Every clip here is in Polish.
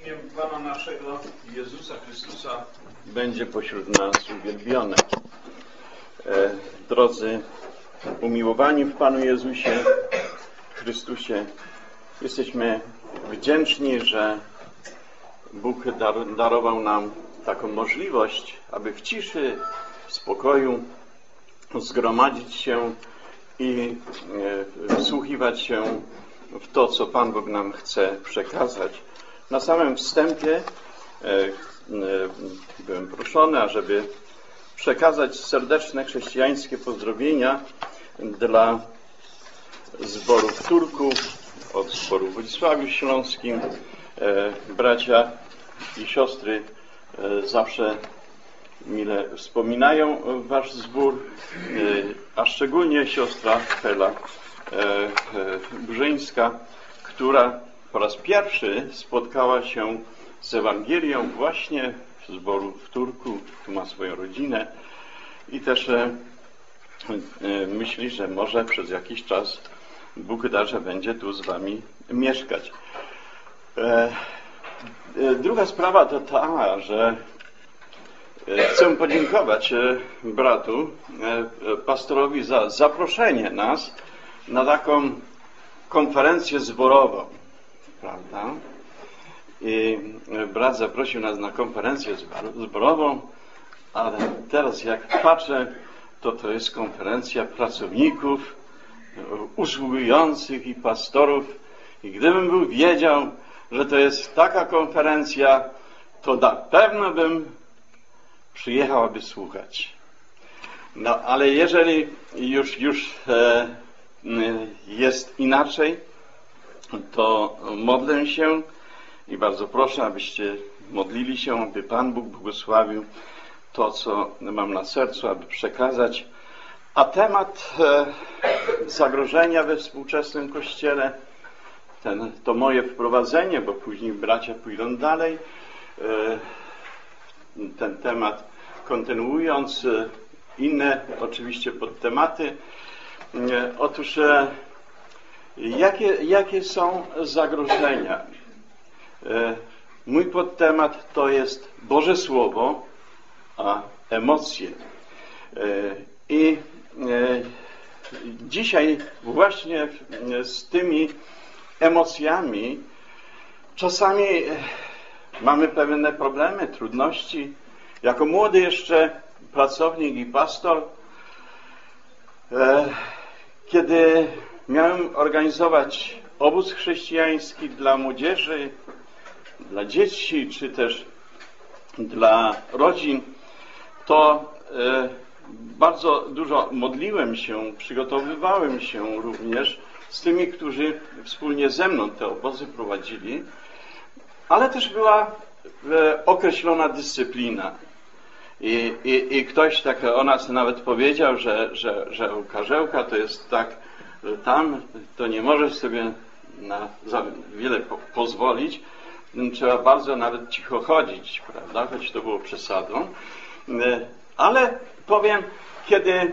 imię Pana naszego Jezusa Chrystusa będzie pośród nas uwielbione. Drodzy umiłowani w Panu Jezusie Chrystusie, jesteśmy wdzięczni, że Bóg darował nam taką możliwość, aby w ciszy, w spokoju zgromadzić się i wsłuchiwać się w to, co Pan Bóg nam chce przekazać. Na samym wstępie byłem proszony, ażeby przekazać serdeczne chrześcijańskie pozdrowienia dla zboru w Turku, od zboru w Wodzisławiu Śląskim. Bracia i siostry zawsze mile wspominają wasz zbór, a szczególnie siostra Hela Brzyńska, która po raz pierwszy spotkała się z Ewangelią właśnie w zboru w Turku, tu ma swoją rodzinę i też myśli, że może przez jakiś czas Bóg da, że będzie tu z wami mieszkać. Druga sprawa to ta, że chcę podziękować bratu, pastorowi za zaproszenie nas na taką konferencję zborową, prawda? I brat zaprosił nas na konferencję zborową, ale teraz jak patrzę, to jest konferencja pracowników, usługujących i pastorów. I gdybym był wiedział, że to jest taka konferencja, to na pewno bym przyjechał, aby słuchać. No, ale jeżeli już jest inaczej, to modlę się i bardzo proszę, abyście modlili się, aby Pan Bóg błogosławił to, co mam na sercu, aby przekazać. A temat zagrożenia we współczesnym Kościele, to moje wprowadzenie, bo później bracia pójdą dalej, ten temat kontynuując, inne oczywiście podtematy. Otóż jakie są zagrożenia? Mój podtemat to jest Boże Słowo, a emocje. I dzisiaj właśnie z tymi emocjami czasami mamy pewne problemy, trudności. Jako młody jeszcze pracownik i pastor, kiedy miałem organizować obóz chrześcijański dla młodzieży, dla dzieci, czy też dla rodzin, to bardzo dużo modliłem się, przygotowywałem się również z tymi, którzy wspólnie ze mną te obozy prowadzili, ale też była określona dyscyplina. I ktoś tak o nas nawet powiedział, że u Karzełka to jest tak, że tam to nie możesz sobie na za wiele pozwolić, trzeba bardzo nawet cicho chodzić, prawda, choć to było przesadą. Ale powiem, kiedy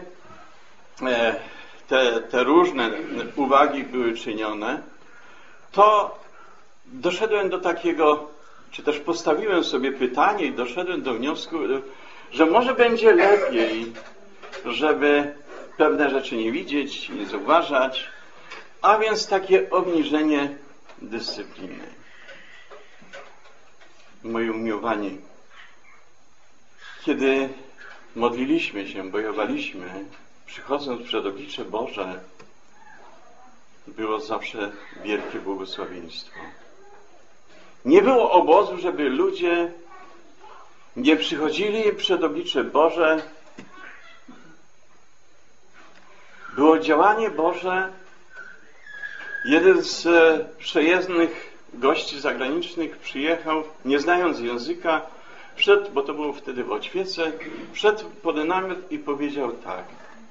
te różne uwagi były czynione, to doszedłem do takiego, czy też postawiłem sobie pytanie i doszedłem do wniosku, że może będzie lepiej, żeby pewne rzeczy nie widzieć, nie zauważać, a więc takie obniżenie dyscypliny. Moi umiłowani, kiedy modliliśmy się, bojowaliśmy, przychodząc przed oblicze Boże, było zawsze wielkie błogosławieństwo. Nie było obozu, żeby ludzie nie przychodzili przed oblicze Boże. Było działanie Boże. Jeden z przejezdnych gości zagranicznych przyjechał, nie znając języka, wszedł, bo to było wtedy w Oćwiece, wszedł pod namiot i powiedział tak: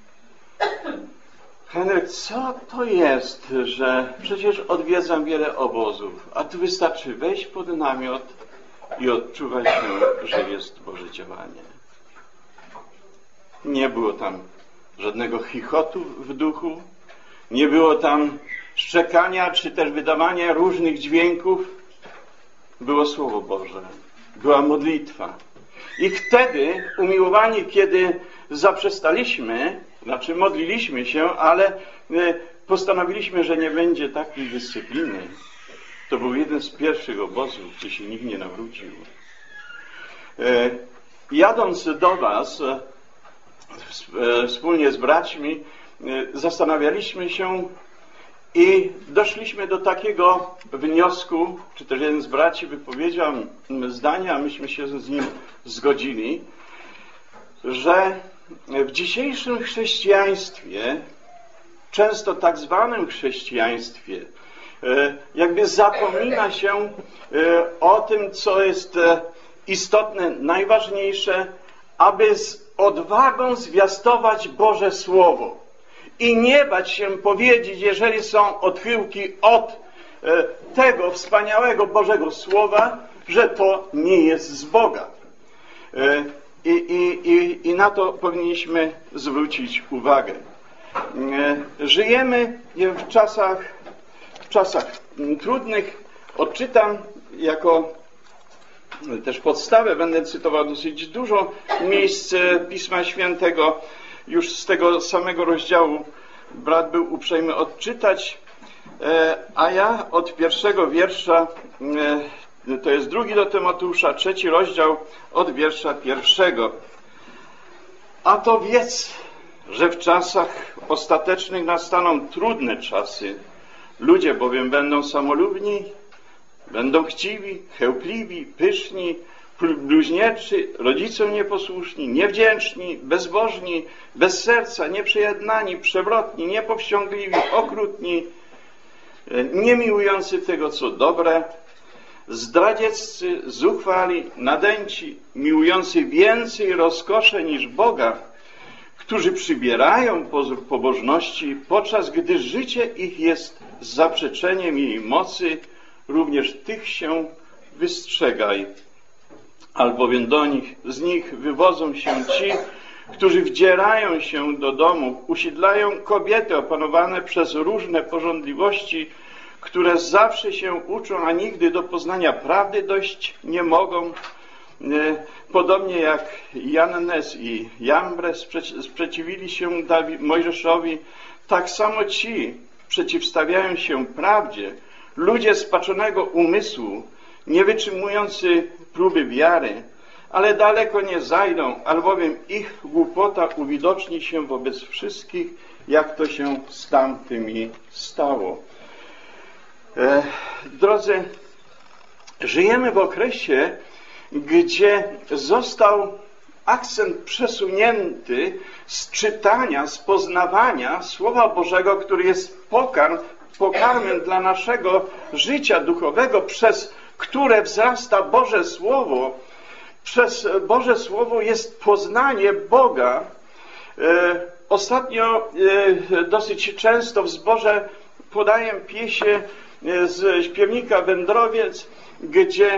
Henryk, co to jest, że przecież odwiedzam wiele obozów, a tu wystarczy wejść pod namiot i odczuwać się, że jest Boże działanie. Nie było tam żadnego chichotu w duchu, nie było tam szczekania, czy też wydawania różnych dźwięków. było Słowo Boże, była modlitwa. I wtedy, umiłowani, kiedy zaprzestaliśmy, znaczy modliliśmy się, ale postanowiliśmy, że nie będzie takiej dyscypliny. To był jeden z pierwszych obozów, gdzie się nikt nie nawrócił. Jadąc do was, wspólnie z braćmi, zastanawialiśmy się i doszliśmy do takiego wniosku, czy też jeden z braci wypowiedział zdanie, a myśmy się z nim zgodzili, że w dzisiejszym chrześcijaństwie, często tak zwanym chrześcijaństwie, jakby zapomina się o tym, co jest istotne, najważniejsze, aby z odwagą zwiastować Boże Słowo i nie bać się powiedzieć, jeżeli są odchyłki od tego wspaniałego Bożego Słowa, że to nie jest z Boga. I na to powinniśmy zwrócić uwagę. Żyjemy w czasach trudnych. Odczytam jako też podstawę, będę cytował dosyć dużo miejsc Pisma Świętego. Już z tego samego rozdziału brat był uprzejmy odczytać, a ja od pierwszego wiersza, to jest 2 do Tymoteusza, 3 rozdział od wiersza 1. A to wiedz, że w czasach ostatecznych nastaną trudne czasy. Ludzie bowiem będą samolubni, będą chciwi, chełpliwi, pyszni, bluźnierczy, rodzicom nieposłuszni, niewdzięczni, bezbożni, bez serca, nieprzyjednani, przewrotni, niepowściągliwi, okrutni, niemiłujący tego, co dobre, zdradzieccy, zuchwali, nadęci, miłujący więcej rozkosze niż Boga, którzy przybierają pozór pobożności, podczas gdy życie ich jest zaprzeczeniem jej mocy, również tych się wystrzegaj. Albowiem z nich wywodzą się ci, którzy wdzierają się do domów, usiedlają kobiety opanowane przez różne pożądliwości, które zawsze się uczą, a nigdy do poznania prawdy dojść nie mogą. Podobnie jak Jannes i Jambres sprzeciwili się Mojżeszowi, tak samo ci przeciwstawiają się prawdzie. Ludzie spaczonego umysłu, nie wytrzymujący próby wiary, ale daleko nie zajdą, albowiem ich głupota uwidoczni się wobec wszystkich, jak to się z tamtymi stało. Drodzy, żyjemy w okresie, gdzie został akcent przesunięty z czytania, z poznawania Słowa Bożego, który jest pokarmem dla naszego życia duchowego, przez które wzrasta Boże Słowo. Przez Boże Słowo jest poznanie Boga. Ostatnio dosyć często w zborze podaję pieśń z śpiewnika Wędrowiec, gdzie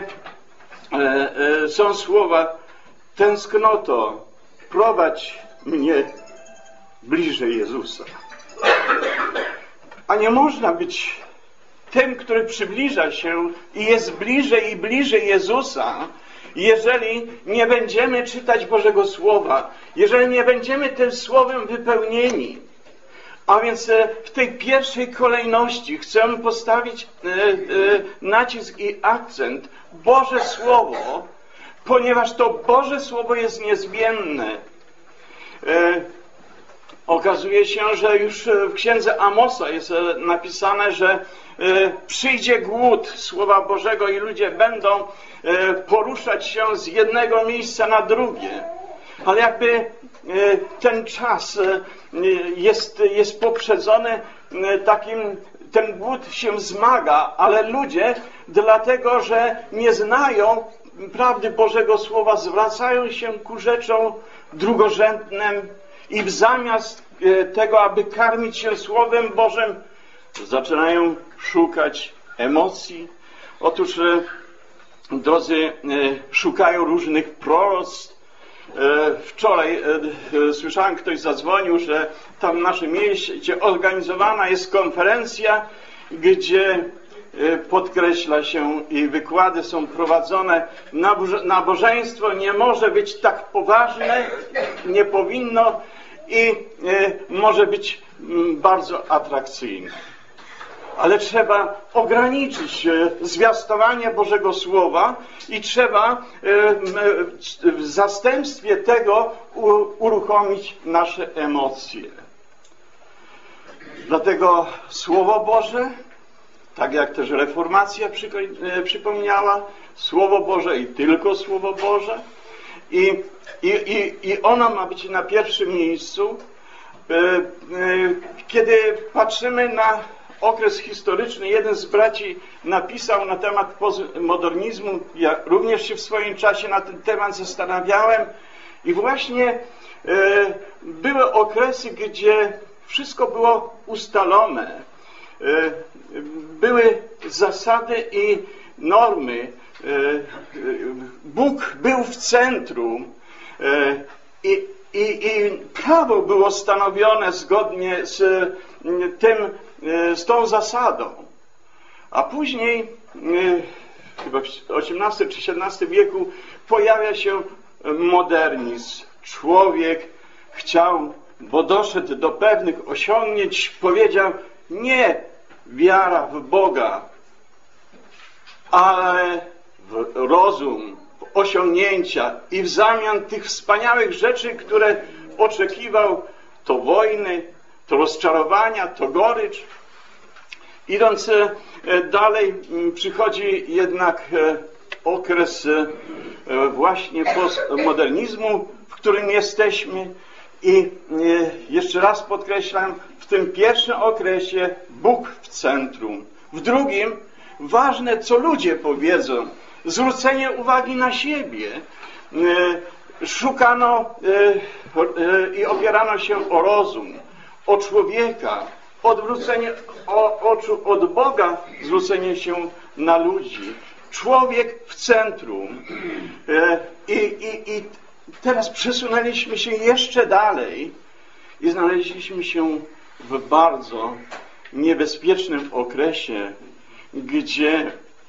są słowa: tęsknoto, prowadź mnie bliżej Jezusa. A nie można być tym, który przybliża się i jest bliżej i bliżej Jezusa, jeżeli nie będziemy czytać Bożego Słowa, jeżeli nie będziemy tym Słowem wypełnieni. A więc w tej pierwszej kolejności chcę postawić nacisk i akcent Boże Słowo, ponieważ to Boże Słowo jest niezmienne. Okazuje się, że już w księdze Amosa jest napisane, że przyjdzie głód Słowa Bożego i ludzie będą poruszać się z jednego miejsca na drugie. Ale jakby ten czas jest poprzedzony takim, ten głód się wzmaga, ale ludzie, dlatego że nie znają prawdy Bożego Słowa, zwracają się ku rzeczom drugorzędnym i zamiast tego, aby karmić się Słowem Bożym, zaczynają szukać emocji. Otóż, drodzy, szukają różnych proroctw. Wczoraj słyszałem, ktoś zadzwonił, że tam w naszym mieście organizowana jest konferencja, gdzie podkreśla się i wykłady są prowadzone. Nabożeństwo nie może być tak poważne, nie powinno i może być bardzo atrakcyjne. Ale trzeba ograniczyć zwiastowanie Bożego Słowa i trzeba w zastępstwie tego uruchomić nasze emocje. Dlatego Słowo Boże, tak jak też Reformacja przypomniała, Słowo Boże i tylko Słowo Boże i ono ma być na pierwszym miejscu. Kiedy patrzymy na okres historyczny, jeden z braci napisał na temat postmodernizmu, ja również się w swoim czasie na ten temat zastanawiałem i właśnie były okresy, gdzie wszystko było ustalone, były zasady i normy, Bóg był w centrum i prawo było stanowione zgodnie z tą zasadą. A później, chyba w XVIII czy XVII wieku, pojawia się modernizm. Człowiek chciał, bo doszedł do pewnych osiągnięć, powiedział: nie wiara w Boga, ale w rozum, w osiągnięcia i w zamian tych wspaniałych rzeczy, które oczekiwał, to wojny, to rozczarowania, to gorycz. Idąc dalej, przychodzi jednak okres właśnie postmodernizmu, w którym jesteśmy i jeszcze raz podkreślam, w tym pierwszym okresie Bóg w centrum. W drugim ważne, co ludzie powiedzą, zwrócenie uwagi na siebie. Szukano i opierano się o rozum, o człowieka, odwrócenie oczu od Boga, zwrócenie się na ludzi. Człowiek w centrum. I teraz przesunęliśmy się jeszcze dalej i znaleźliśmy się w bardzo niebezpiecznym okresie, gdzie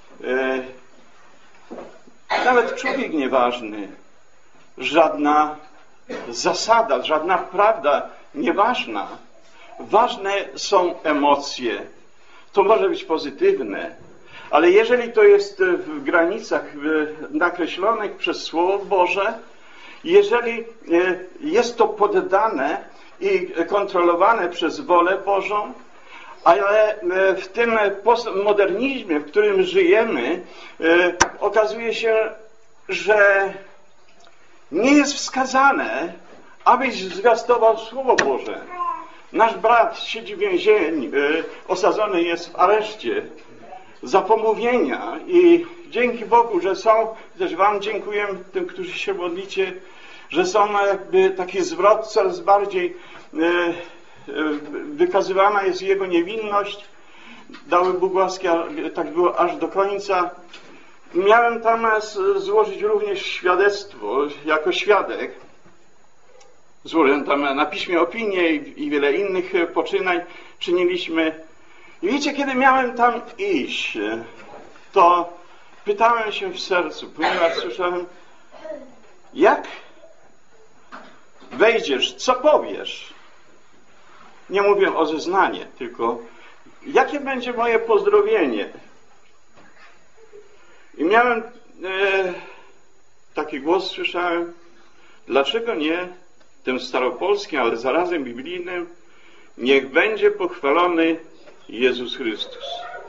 nawet człowiek nieważny, żadna zasada, żadna prawda nieważna. Ważne są emocje. To może być pozytywne, ale jeżeli to jest w granicach nakreślonych przez Słowo Boże, jeżeli jest to poddane i kontrolowane przez wolę Bożą, ale w tym postmodernizmie, w którym żyjemy, okazuje się, że nie jest wskazane, abyś zwiastował Słowo Boże. Nasz brat siedzi w więzieniu, osadzony jest w areszcie za pomówienia i dzięki Bogu, że są, też wam dziękuję, tym, którzy się modlicie, że są jakby taki zwrot, coraz bardziej wykazywana jest jego niewinność. Dały Bóg łaski, tak było aż do końca. Miałem tam złożyć również świadectwo, jako świadek. Złożyłem tam na piśmie opinię i wiele innych poczynań czyniliśmy. I wiecie, kiedy miałem tam iść, to pytałem się w sercu, ponieważ słyszałem, jak wejdziesz, co powiesz? Nie mówię o zeznanie, tylko jakie będzie moje pozdrowienie? I miałem taki głos, słyszałem, dlaczego nie tym staropolskim, ale zarazem biblijnym, niech będzie pochwalony Jezus Chrystus.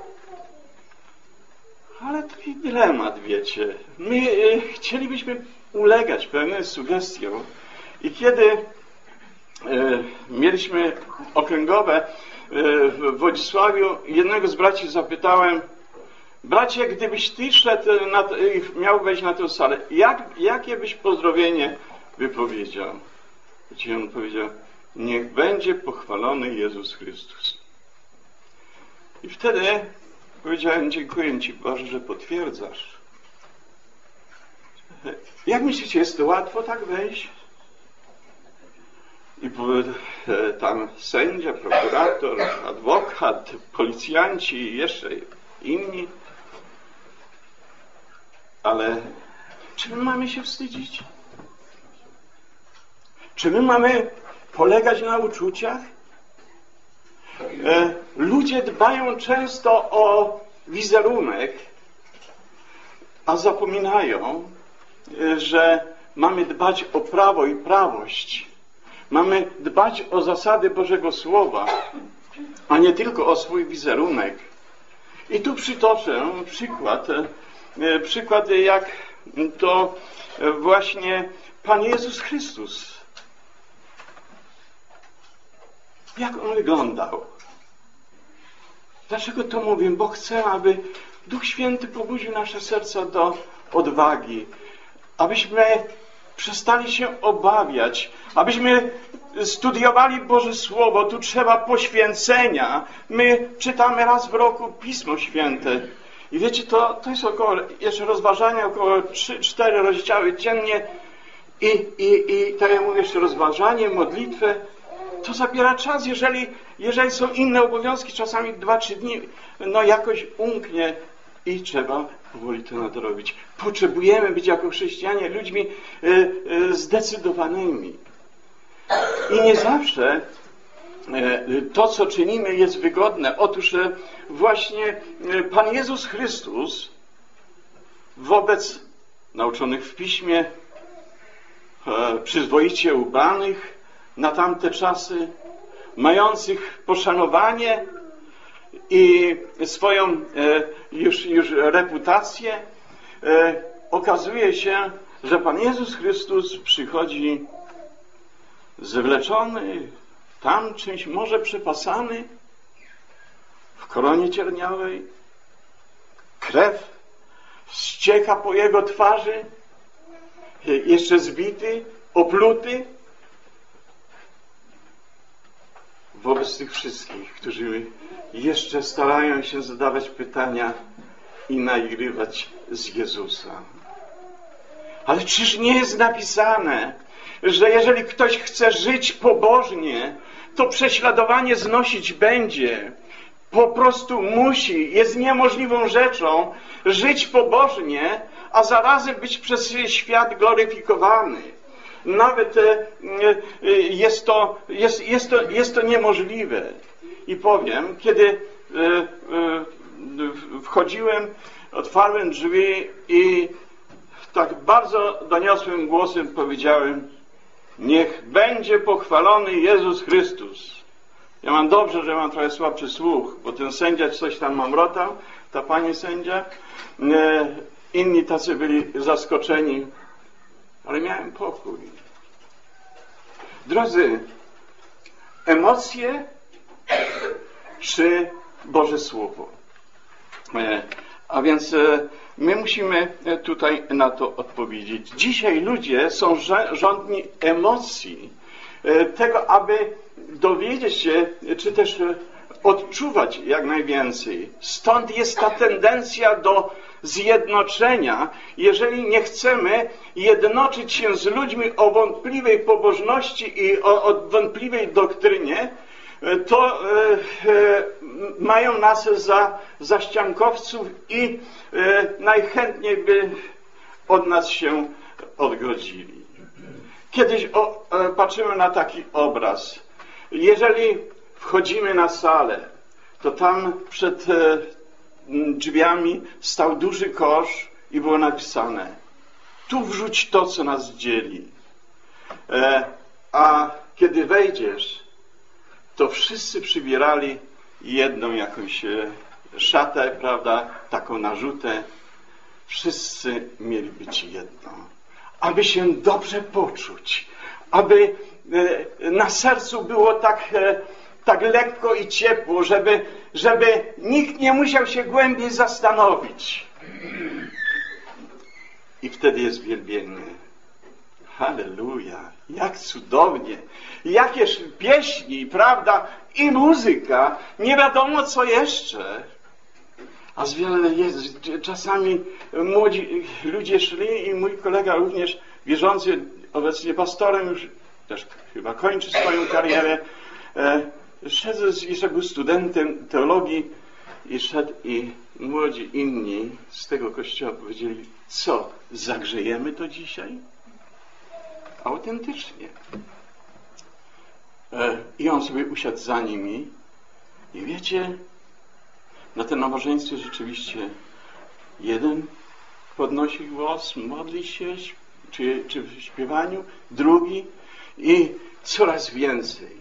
Ale taki dylemat, wiecie. My chcielibyśmy ulegać pewnym sugestiom i kiedy mieliśmy okręgowe w Wodzisławiu, jednego z braci zapytałem, bracie, gdybyś ty szedł i miał wejść na tę salę, jakie byś pozdrowienie wypowiedział? I on powiedział, niech będzie pochwalony Jezus Chrystus. I wtedy powiedziałem, dziękuję Ci Boże, że potwierdzasz. Jak myślicie, jest to łatwo tak wejść? I tam sędzia, prokurator, adwokat, policjanci i jeszcze inni. Ale czy my mamy się wstydzić? Czy my mamy polegać na uczuciach? Ludzie dbają często o wizerunek, a zapominają, że mamy dbać o prawo i prawość. Mamy dbać o zasady Bożego Słowa, a nie tylko o swój wizerunek. I tu przytoczę przykład jak to właśnie Pan Jezus Chrystus. Jak On wyglądał? Dlaczego to mówię? Bo chcę, aby Duch Święty pobudził nasze serca do odwagi, abyśmy przestali się obawiać, abyśmy studiowali Boże Słowo. Tu trzeba poświęcenia. My czytamy raz w roku Pismo Święte. I wiecie, to jest jeszcze rozważania, około 3-4 rozdziały dziennie i tak jak mówię, jeszcze rozważanie, modlitwę. To zabiera czas, jeżeli są inne obowiązki, czasami 2-3 dni, jakoś umknie i trzeba powoli to nadrobić. Potrzebujemy być jako chrześcijanie ludźmi zdecydowanymi. I nie zawsze to, co czynimy, jest wygodne. Otóż właśnie Pan Jezus Chrystus wobec nauczonych w Piśmie, przyzwoicie ubranych na tamte czasy, mających poszanowanie i swoją już reputację, okazuje się, że Pan Jezus Chrystus przychodzi zwleczony, tam czymś może przepasany, w koronie cierniałej, krew ścieka po Jego twarzy, jeszcze zbity, opluty. Wobec tych wszystkich, którzy jeszcze starają się zadawać pytania i naigrywać z Jezusa. Ale czyż nie jest napisane, że jeżeli ktoś chce żyć pobożnie, to prześladowanie znosić będzie. Po prostu musi, jest niemożliwą rzeczą żyć pobożnie, a zarazem być przez świat gloryfikowany. Nawet jest to niemożliwe. I powiem, kiedy wchodziłem, otwarłem drzwi i tak bardzo doniosłym głosem powiedziałem: niech będzie pochwalony Jezus Chrystus. Ja mam dobrze, że mam trochę słabszy słuch, bo ten sędzia coś tam mamrotał, ta pani sędzia. Inni tacy byli zaskoczeni, ale miałem pokój. Drodzy, emocje czy Boże Słowo? A więc my musimy tutaj na to odpowiedzieć. Dzisiaj ludzie są żądni emocji, tego, aby dowiedzieć się, czy też odczuwać jak najwięcej. Stąd jest ta tendencja do zjednoczenia. Jeżeli nie chcemy jednoczyć się z ludźmi o wątpliwej pobożności i o wątpliwej doktrynie, to mają nas za ściankowców i najchętniej by od nas się odgrodzili. Kiedyś patrzymy na taki obraz. Jeżeli wchodzimy na salę, to tam przed drzwiami stał duży kosz i było napisane: tu wrzuć to, co nas dzieli. A kiedy wejdziesz, to wszyscy przybierali jedną jakąś szatę, prawda, taką narzutę. Wszyscy mieli być jedno. Aby się dobrze poczuć, aby na sercu było tak lekko i ciepło, żeby nikt nie musiał się głębiej zastanowić. I wtedy jest wielbienie. Halleluja! Jak cudownie! Jakież pieśni, prawda? I muzyka. Nie wiadomo co jeszcze. A czasami młodzi ludzie szli i mój kolega również wierzący, obecnie pastorem, już też chyba kończy swoją karierę, szedł, jeszcze był studentem teologii I szedł i młodzi inni z tego kościoła powiedzieli, co, zagrzejemy to dzisiaj? Autentycznie. I on sobie usiadł za nimi i wiecie, na tym nabożeństwie rzeczywiście jeden podnosi głos, modli się, czy w śpiewaniu, drugi i coraz więcej.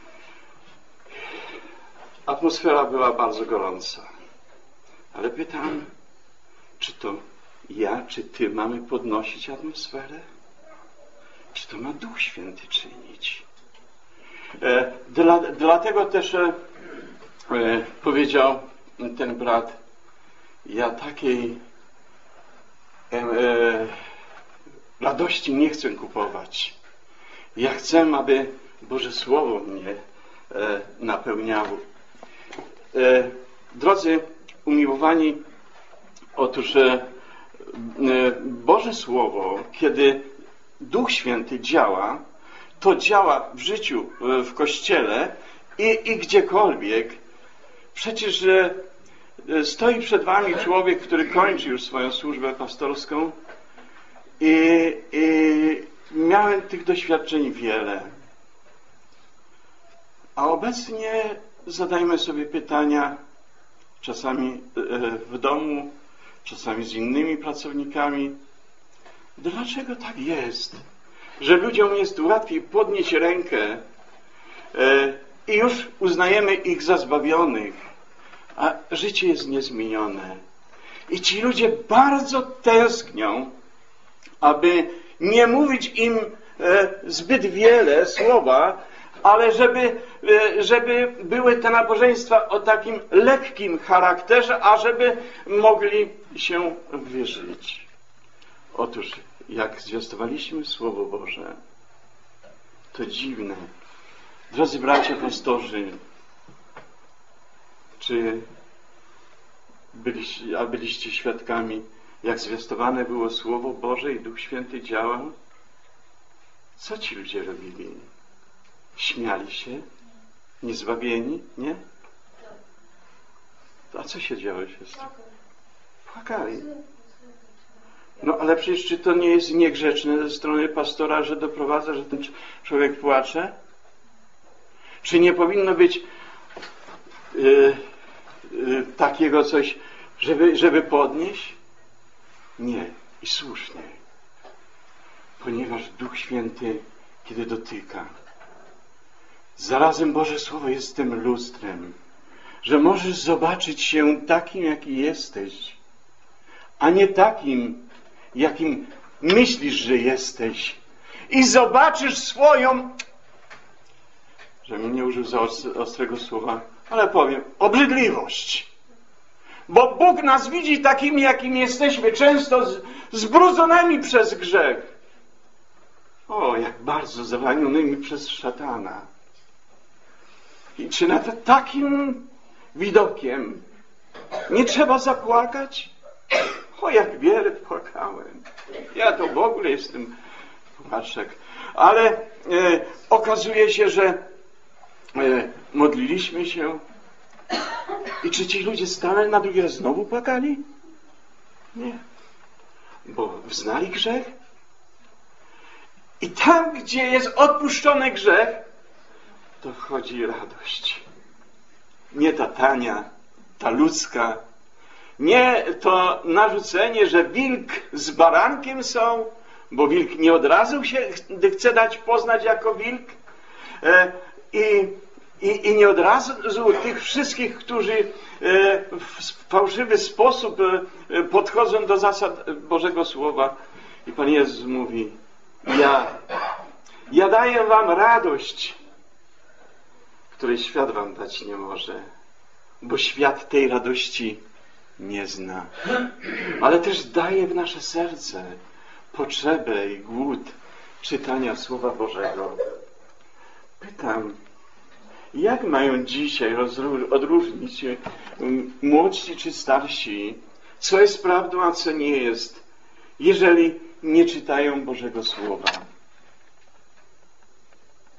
Atmosfera była bardzo gorąca. Ale pytam, czy to ja, czy ty mamy podnosić atmosferę? Czy to ma Duch Święty czynić? Dlatego też powiedział ten brat, ja takiej radości nie chcę kupować. Ja chcę, aby Boże Słowo mnie napełniało. Drodzy umiłowani, otóż Boże Słowo, kiedy Duch Święty działa, to działa w życiu, w Kościele i gdziekolwiek. Przecież stoi przed wami człowiek, który kończy już swoją służbę pastorską i miałem tych doświadczeń wiele. A obecnie zadajmy sobie pytania, czasami w domu, czasami z innymi pracownikami. Dlaczego tak jest, że ludziom jest łatwiej podnieść rękę i już uznajemy ich za zbawionych, a życie jest niezmienione. I ci ludzie bardzo tęsknią, aby nie mówić im zbyt wiele słowa, ale żeby były te nabożeństwa o takim lekkim charakterze, a żeby mogli się wyżyć. Otóż, jak zwiastowaliśmy Słowo Boże, to dziwne. Drodzy bracia pastorzy, czy byliście świadkami, jak zwiastowane było Słowo Boże i Duch Święty działał? Co ci ludzie robili? Śmiali się? Niezbawieni? Nie? A co się działo, siostry? Płakali. No ale przecież czy to nie jest niegrzeczne ze strony pastora, że doprowadza, że ten człowiek płacze? Czy nie powinno być takiego coś, żeby podnieść? Nie. I słusznie. Ponieważ Duch Święty, kiedy dotyka, zarazem Boże Słowo jest tym lustrem, że możesz zobaczyć się takim, jaki jesteś, a nie takim, jakim myślisz, że jesteś. I zobaczysz swoją, żebym nie użył za ostrego słowa, ale powiem, obrzydliwość. Bo Bóg nas widzi takimi, jakimi jesteśmy, często zbrudzonymi przez grzech. O, jak bardzo zawalonymi przez szatana. I czy nad takim widokiem nie trzeba zapłakać? O, jak wiele płakałem. Ja to w ogóle jestem płaczek. Ale okazuje się, że modliliśmy się i czy ci ludzie stanęli na drugi raz znowu płakali? Nie. Bo wyznali grzech. I tam, gdzie jest odpuszczony grzech, to wchodzi radość. Nie ta tania, ta ludzka. Nie to narzucenie, że wilk z barankiem są, bo wilk nie od razu się chce dać poznać jako wilk. I nie od razu tych wszystkich, którzy w fałszywy sposób podchodzą do zasad Bożego Słowa. I Pan Jezus mówi, ja daję wam radość, której świat wam dać nie może, bo świat tej radości nie zna. Ale też daje w nasze serce potrzebę i głód czytania Słowa Bożego. Pytam, jak mają dzisiaj odróżnić młodsi czy starsi, co jest prawdą, a co nie jest, jeżeli nie czytają Bożego Słowa?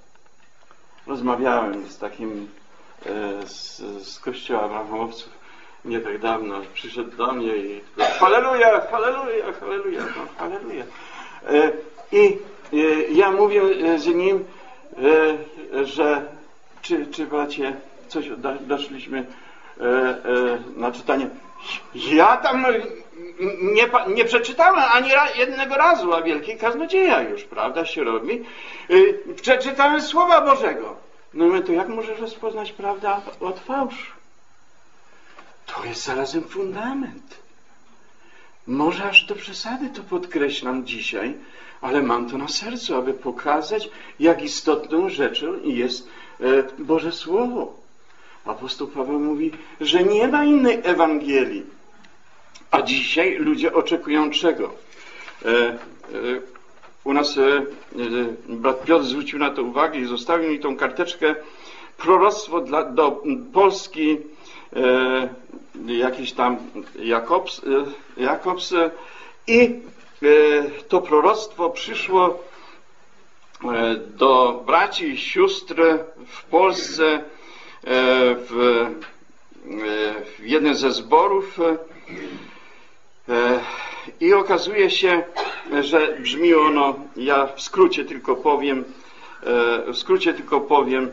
Rozmawiałem z takim z kościoła Abrahamowców nie tak dawno przyszedł do mnie i halleluja, halleluja, halleluja, no, halleluja. I ja mówię z nim, że czy bracie, coś doszliśmy na czytanie. Ja tam nie przeczytałem ani jednego razu, a wielki kaznodzieja już, prawda, się robi. Przeczytałem Słowa Bożego. No my to jak możesz rozpoznać prawdę od fałszu? To jest zarazem fundament. Może aż do przesady to podkreślam dzisiaj, ale mam to na sercu, aby pokazać, jak istotną rzeczą jest Boże Słowo. Apostoł Paweł mówi, że nie ma innej Ewangelii. A dzisiaj ludzie oczekują czego? U nas brat Piotr zwrócił na to uwagę i zostawił mi tą karteczkę proroctwo do Polski jakiś tam Jakobs i to proroctwo przyszło do braci i sióstr w Polsce w jeden ze zborów i okazuje się, że brzmi ono, ja w skrócie tylko powiem,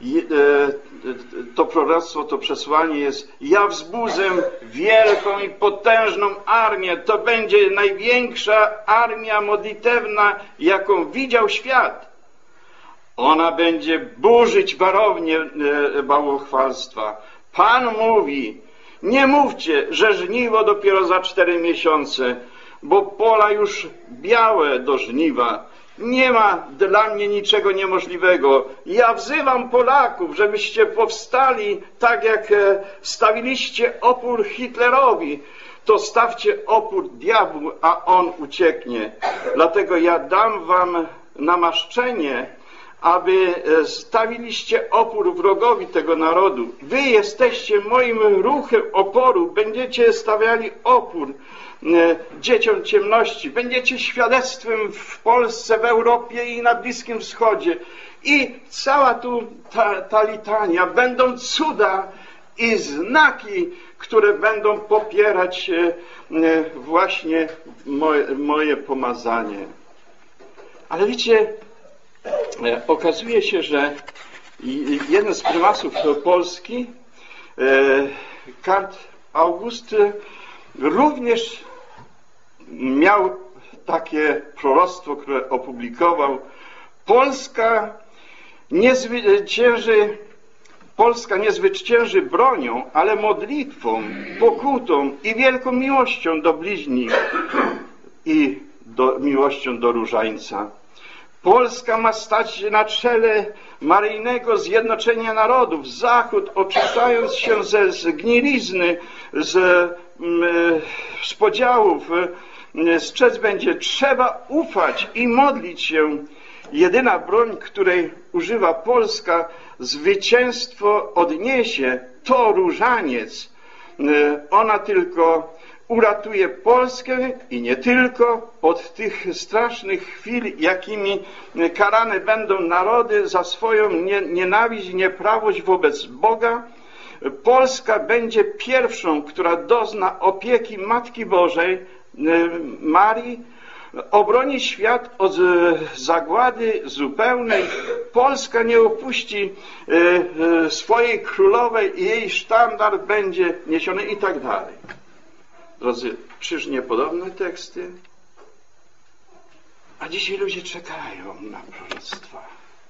to proroctwo, to przesłanie jest: ja wzbudzę wielką i potężną armię. To będzie największa armia modlitewna, jaką widział świat. Ona będzie burzyć warownię bałwochwalstwa. Pan mówi: nie mówcie, że żniwo dopiero za 4 miesiące, bo pola już białe do żniwa. Nie ma dla mnie niczego niemożliwego. Ja wzywam Polaków, żebyście powstali tak, jak stawiliście opór Hitlerowi. To stawcie opór diabłu, a on ucieknie. Dlatego ja dam wam namaszczenie, aby stawiliście opór wrogowi tego narodu. Wy jesteście moim ruchem oporu. Będziecie stawiali opór dzieciom ciemności. Będziecie świadectwem w Polsce, w Europie i na Bliskim Wschodzie. I cała tu ta litania. Będą cuda i znaki, które będą popierać właśnie moje pomazanie. Ale wiecie, okazuje się, że jeden z prymasów Polski, Karl August, również miał takie proroctwo, które opublikował. Polska nie zwycięży bronią, ale modlitwą, pokutą i wielką miłością do bliźnich i miłością do różańca. Polska ma stać się na czele maryjnego zjednoczenia narodów. Zachód, oczyszczając się ze zgnilizny, z podziałów, strzec będzie: trzeba ufać i modlić się. Jedyna broń, której używa Polska, zwycięstwo odniesie, to różaniec. Ona tylko uratuje Polskę i nie tylko od tych strasznych chwil, jakimi karane będą narody za swoją nienawiść i nieprawość wobec Boga. Polska będzie pierwszą, która dozna opieki Matki Bożej, Marii, obroni świat od zagłady zupełnej. Polska nie opuści swojej królowej i jej sztandar będzie niesiony i tak dalej. Drodzy, czyż niepodobne teksty? A dzisiaj ludzie czekają na proroctwa.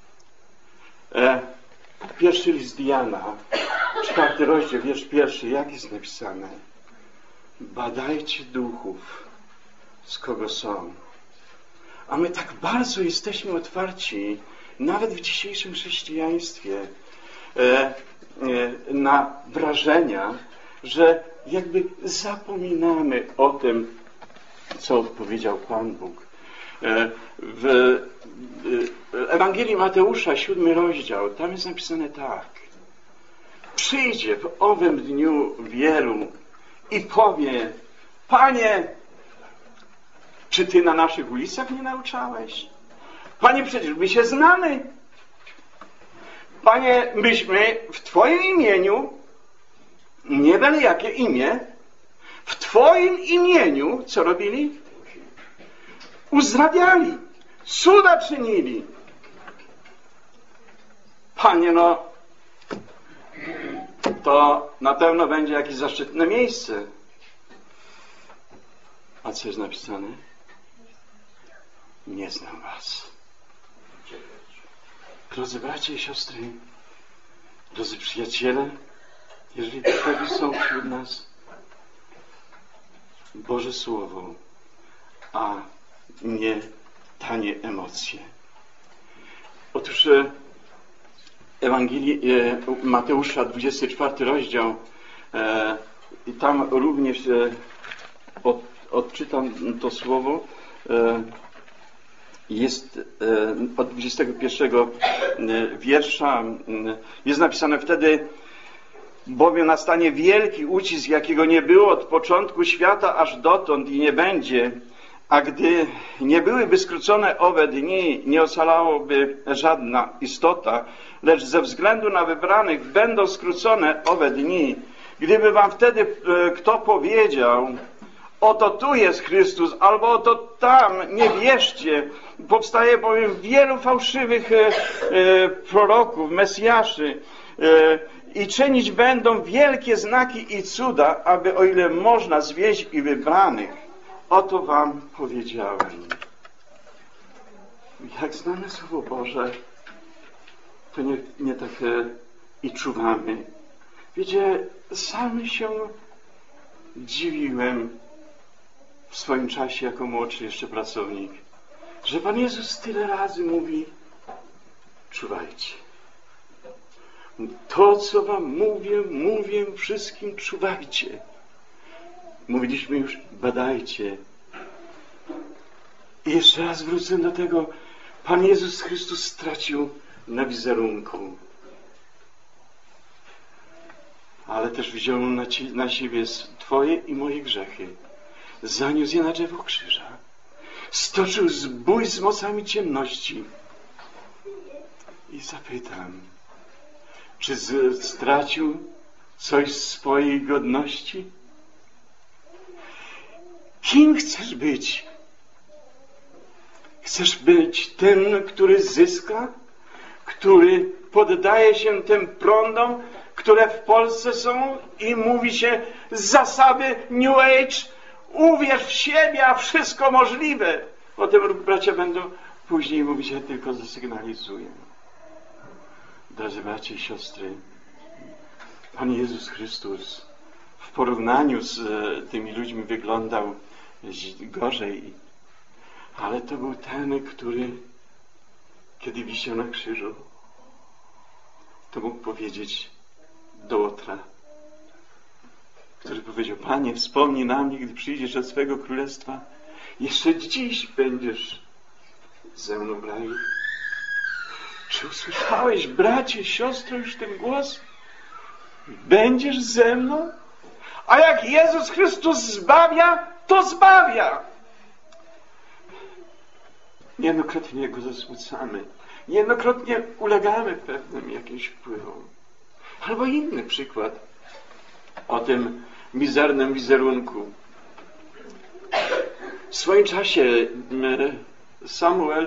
Pierwszy list Jana, 4 rozdział, wiersz 1, jak jest napisane? Badajcie duchów, z kogo są. A my tak bardzo jesteśmy otwarci, nawet w dzisiejszym chrześcijaństwie, na wrażenia, że jakby zapominamy o tym, co powiedział Pan Bóg. W Ewangelii Mateusza, 7 rozdział, tam jest napisane tak: przyjdzie w owym dniu wielu i powie: Panie, czy Ty na naszych ulicach nie nauczałeś? Panie, przecież my się znamy. Panie, myśmy w Twoim imieniu nie byle jakie imię, w Twoim imieniu, co robili? Uzdrawiali, cuda czynili. Panie, no, to na pewno będzie jakieś zaszczytne miejsce. A co jest napisane? Nie znam was. Drodzy bracia i siostry, drodzy przyjaciele, jeżeli takowi są wśród nas, Boże Słowo, a nie tanie emocje. Otóż Ewangelii Mateusza, 24 rozdział, i tam również odczytam to słowo, jest od 21 wiersza, jest napisane: wtedy bowiem nastanie wielki ucisk, jakiego nie było od początku świata aż dotąd i nie będzie, a gdy nie byłyby skrócone owe dni, nie ocalałoby żadna istota, lecz ze względu na wybranych będą skrócone owe dni. Gdyby wam wtedy kto powiedział: oto tu jest Chrystus, albo oto tam, nie wierzcie. Powstaje bowiem wielu fałszywych proroków, mesjaszy, i czynić będą wielkie znaki i cuda, aby o ile można zwieść i wybranych. Oto wam powiedziałem. Jak znamy Słowo Boże, to nie tak i czuwamy. Wiecie, sam się dziwiłem w swoim czasie jako młodszy jeszcze pracownik, że Pan Jezus tyle razy mówi: czuwajcie. To, co wam mówię wszystkim, czuwajcie. Mówiliśmy już: badajcie. I jeszcze raz wrócę do tego: Pan Jezus Chrystus stracił na wizerunku, ale też wziął na siebie Twoje i moje grzechy. Zaniósł je na drzewo krzyża. Stoczył zbój z mocami ciemności. I zapytam, czy stracił coś z swojej godności? Kim chcesz być? Chcesz być tym, który zyska? Który poddaje się tym prądom, które w Polsce są i mówi się zasady New Age, uwierz w siebie, a wszystko możliwe. O tym bracia będą później mówić, ja tylko zasygnalizuję. Drodzy bracia i siostry, Pan Jezus Chrystus w porównaniu z tymi ludźmi wyglądał gorzej, ale to był ten, który, kiedy wisiał na krzyżu, to mógł powiedzieć do Łotra, który powiedział: Panie, wspomnij na mnie, gdy przyjdziesz do swego królestwa. Jeszcze dziś będziesz ze mną w raju. Czy usłyszałeś, bracie, siostro, już ten głos? Będziesz ze mną? A jak Jezus Chrystus zbawia, to zbawia. Niejednokrotnie Go zasmucamy. Niejednokrotnie ulegamy pewnym jakimś wpływom. Albo inny przykład o tym mizernym wizerunku. W swoim czasie Samuel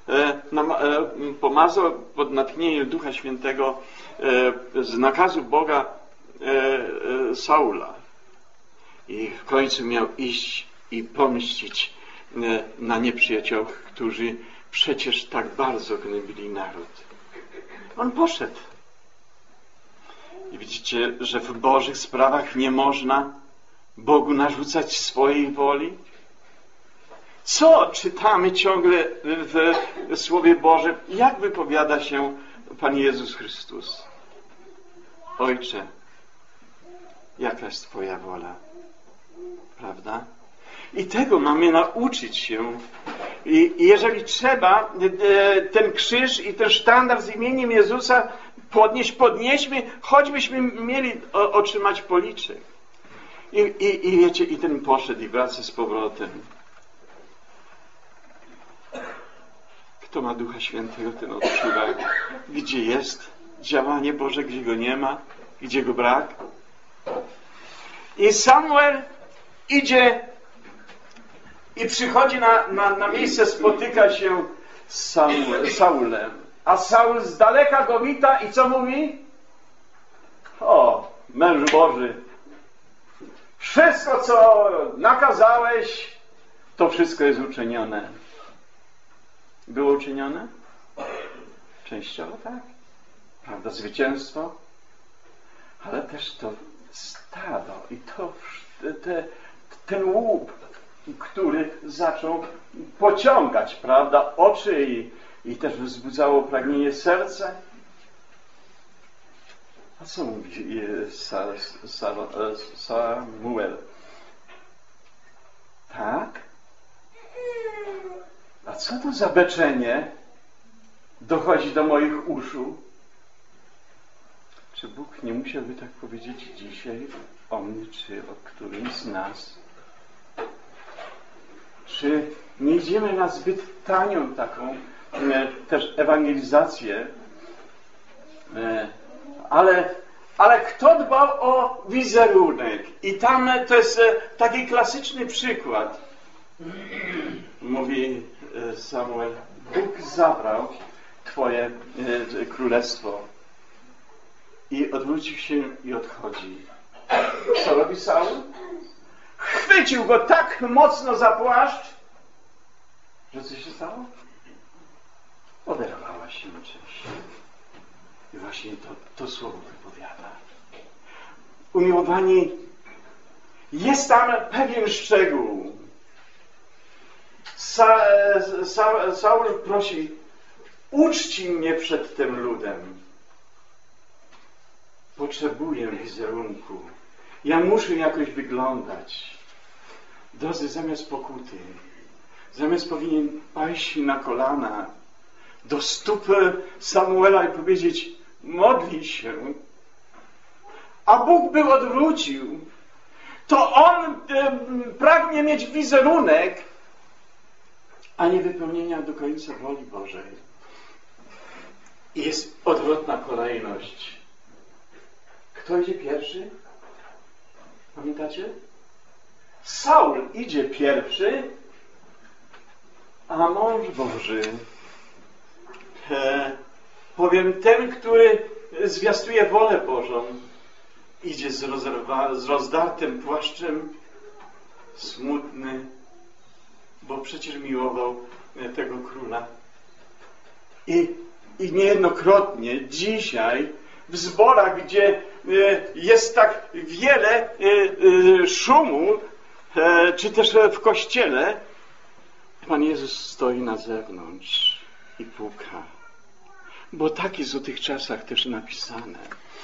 pomazał pod natchnieniem Ducha Świętego z nakazu Boga Saula. I w końcu miał iść i pomścić na nieprzyjaciołach, którzy przecież tak bardzo gnębili naród. On poszedł. I widzicie, że w Bożych sprawach nie można Bogu narzucać swojej woli? Co czytamy ciągle w Słowie Bożym? Jak wypowiada się Pan Jezus Chrystus? Ojcze, jaka jest Twoja wola? Prawda? I tego mamy nauczyć się. I jeżeli trzeba ten krzyż i ten sztandar z imieniem Jezusa podnieśmy, choćbyśmy mieli otrzymać policzek. I wiecie, i ten poszedł i wraca z powrotem. Kto ma Ducha Świętego, ten odczuwa, gdzie jest działanie Boże, gdzie Go nie ma, gdzie Go brak. I Samuel idzie i przychodzi na miejsce, spotyka się z Saulem. A Saul z daleka go wita i co mówi? O, mężu Boży, wszystko, co nakazałeś, to wszystko jest uczynione. Było uczynione? Częściowo tak. Prawda, zwycięstwo? Ale też to stado i to ten łup, który zaczął pociągać, prawda, oczy i też wzbudzało pragnienie serca. A co mówi Samuel? Tak? A co to za beczenie dochodzi do moich uszu? Czy Bóg nie musiałby tak powiedzieć dzisiaj o mnie, czy o którymś z nas? Czy nie idziemy na zbyt tanią taką też ewangelizację? Ale kto dbał o wizerunek? I tam to jest taki klasyczny przykład. Mówi Samuel, Bóg zabrał Twoje królestwo. I odwrócił się i odchodzi. Co robi Saul? Chwycił go tak mocno za płaszcz, że co się stało? Oderwała się część. I właśnie to słowo wypowiada. Umiłowani, jest tam pewien szczegół. Saul prosi, uczci mnie przed tym ludem. Potrzebuję wizerunku. Ja muszę jakoś wyglądać. Drodzy, zamiast pokuty, zamiast powinien paść na kolana do stóp Samuela i powiedzieć, modlij się, a Bóg by odwrócił, to on pragnie mieć wizerunek, a nie wypełnienia do końca woli Bożej. I jest odwrotna kolejność. Kto idzie pierwszy? Pamiętacie? Saul idzie pierwszy, a mąż Boży, powiem ten, który zwiastuje wolę Bożą, idzie z rozdartym płaszczem, smutny, bo przecież miłował tego króla. I niejednokrotnie dzisiaj w zborach, gdzie jest tak wiele szumu, czy też w kościele, Pan Jezus stoi na zewnątrz i puka. Bo tak jest w tych czasach też napisane.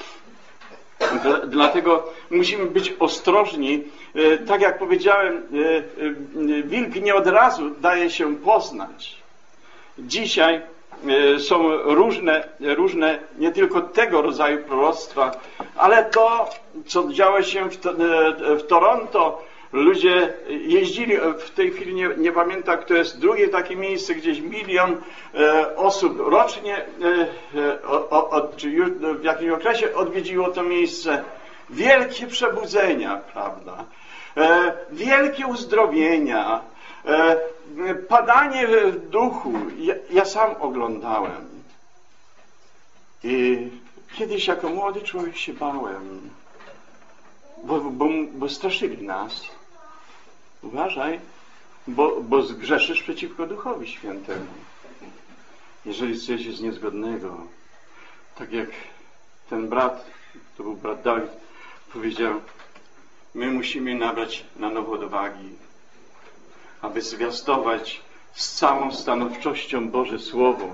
Dlatego musimy być ostrożni. Tak jak powiedziałem, wilk nie od razu daje się poznać. Dzisiaj są różne, nie tylko tego rodzaju proroctwa, ale to, co działo się w Toronto. Ludzie jeździli, w tej chwili nie pamiętam, to jest drugie takie miejsce, gdzieś 1 milion osób rocznie, czy w jakimś okresie odwiedziło to miejsce. Wielkie przebudzenia, prawda? Wielkie uzdrowienia, padanie w duchu. Ja sam oglądałem. I kiedyś jako młody człowiek się bałem, bo straszyli nas. Uważaj, bo zgrzeszysz przeciwko Duchowi Świętemu. Jeżeli coś jest niezgodnego, tak jak ten brat, to był brat Dawid, powiedział, my musimy nabrać na nowo odwagi, aby zwiastować z całą stanowczością Boże Słowo.